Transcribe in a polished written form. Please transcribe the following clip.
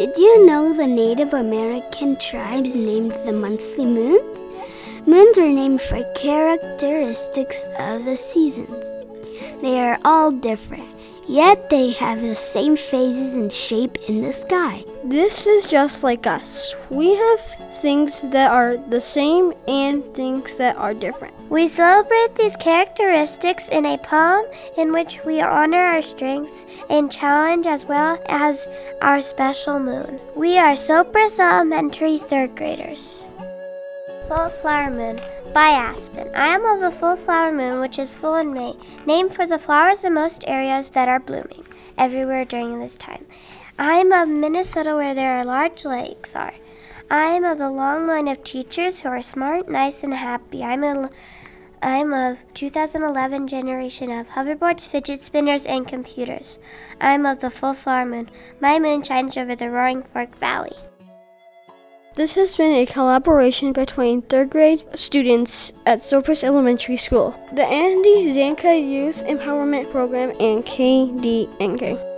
Did you know the Native American tribes named the monthly moons? Moons are named for characteristics of the seasons. They are all different, yet they have the same phases and shape in the sky. This is just like us. We have things that are the same and things that are different. We celebrate these characteristics in a poem in which we honor our strengths and challenge as well as our special moon. We are Sopris Elementary 3rd graders. Full Flower Moon by Aspen. I am of the full flower moon, which is full in May, named for the flowers in most areas that are blooming everywhere during this time. I am of Minnesota, where there are large lakes are. I am of the long line of teachers who are smart, nice, and happy. I am of 2011 generation of hoverboards, fidget spinners, and computers. I am of the full flower moon. My moon shines over the Roaring Fork Valley. This has been a collaboration between 3rd grade students at Sopris Elementary School, the Andy Zanka Youth Empowerment Program, and KDNK.